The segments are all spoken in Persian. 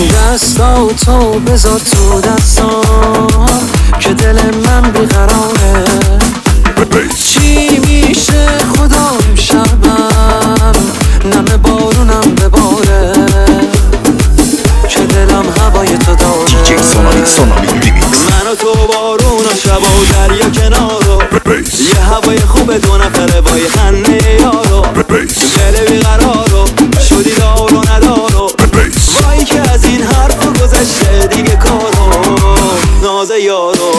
دستا تو بذار تو دستام که دل من بیقراره. چی میشه خدا امشبم نم بارونم بباره که دلم هوای تو داره. من و تو بارون و شب و دریا کنارو، یه هوای خوب دو نفره با یه خنده یارو، دل بیقرارو شدی دار و ندارو، وای که از این حرف گذشته دیگه کارو ناز یارو.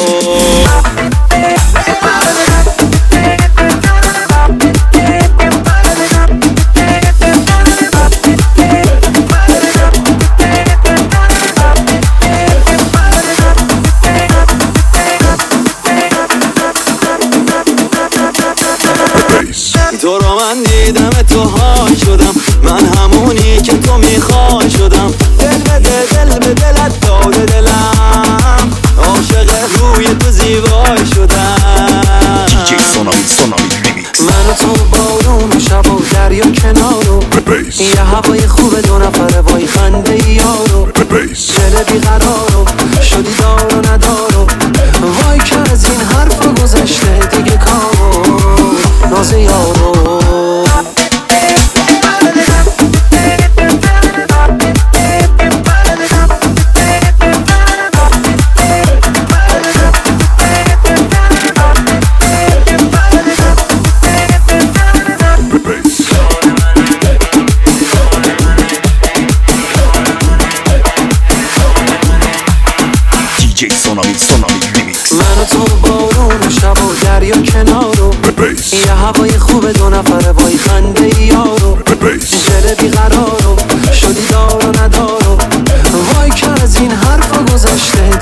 تو رو من دیدم تو های شدم، من همونی که تو میخوای شدم، دل به دلت داده دلم، عاشق روی تو زیبای شدم. من و تو بارون و شب و دریا کنارو، یه هوای خوب دو نفره وای خنده یارو، دل بیقرارو شدی دار و ندارو، وای که از این حرف گذشته دیگه کارو ناز یارو. من و تو بارون و شب و دریا کنارو، یه هوای خوب دو نفره وای خنده یارو، دل بیقرارو شدی دار و ندارو، وای که از این حرفا گذشته